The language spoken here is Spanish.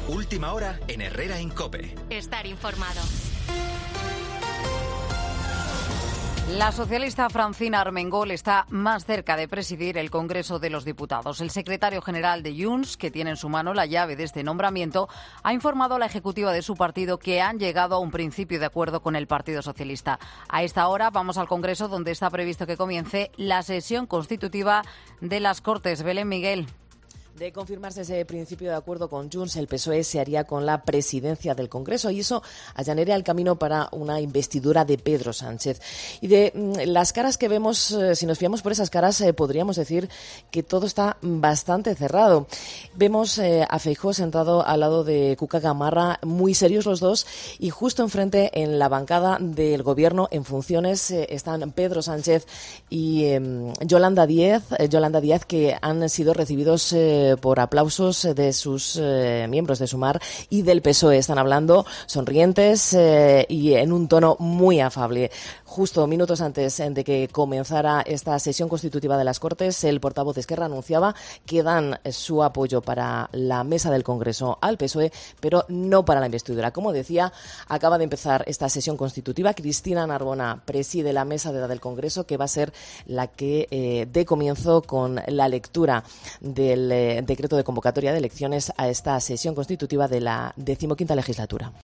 Última hora en Herrera en COPE. Estar informado. La socialista Francina Armengol está más cerca de presidir el Congreso de los Diputados. El secretario general de Junts, que tiene en su mano la llave de este nombramiento, ha informado a la ejecutiva de su partido que han llegado a un principio de acuerdo con el Partido Socialista. A esta hora vamos al Congreso, donde está previsto que comience la sesión constitutiva de las Cortes. Belén Miguel. De confirmarse ese principio de acuerdo con Junts, el PSOE se haría con la presidencia del Congreso y eso allanaría el camino para una investidura de Pedro Sánchez. Y de las caras que vemos, si nos fiamos por esas caras, podríamos decir que todo está bastante cerrado. Vemos a Feijóo sentado al lado de Cuca Gamarra, muy serios los dos, y justo enfrente en la bancada del Gobierno en funciones están Pedro Sánchez y Yolanda Díaz, que han sido recibidos por aplausos de sus miembros de Sumar y del PSOE. Están hablando sonrientes y en un tono muy afable. Justo minutos antes de que comenzara esta sesión constitutiva de las Cortes, el portavoz de Esquerra anunciaba que dan su apoyo para la mesa del Congreso al PSOE, pero no para la investidura. Como decía, acaba de empezar esta sesión constitutiva. Cristina Narbona preside la mesa de edad del Congreso, que va a ser la que dé comienzo con la lectura del decreto de convocatoria de elecciones a esta sesión constitutiva de la 15ª legislatura.